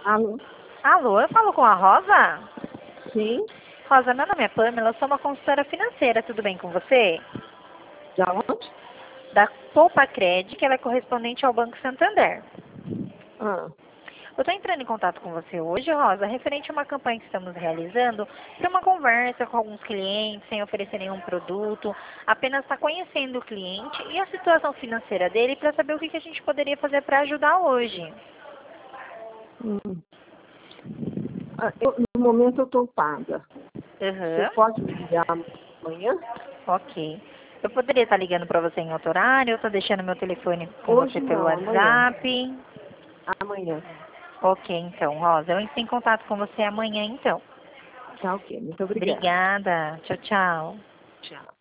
Alô? Alô, eu falo com a Rosa? Sim? Rosa, meu nome é Pamela, eu sou uma consultora financeira, tudo bem com você? Da onde? Da Poupa Cred, que ela é correspondente ao Banco Santander. Ah, Eu estou entrando em contato com você hoje, Rosa, referente a uma campanha que estamos realizando para uma conversa com alguns clientes, sem oferecer nenhum produto, apenas está conhecendo o cliente e a situação financeira dele para saber o que a gente poderia fazer para ajudar hoje. hum. No momento eu estou paga. Você Aham. pode me ligar amanhã? Ok. Eu poderia estar ligando para você em outro horário, eu estou deixando meu telefone com Hoje você pelo não, amanhã. WhatsApp. Amanhã. Ok, então, Rosa, eu entro em contato com você amanhã, então. Tá ok. Muito obrigada. Obrigada. Tchau, tchau. Tchau.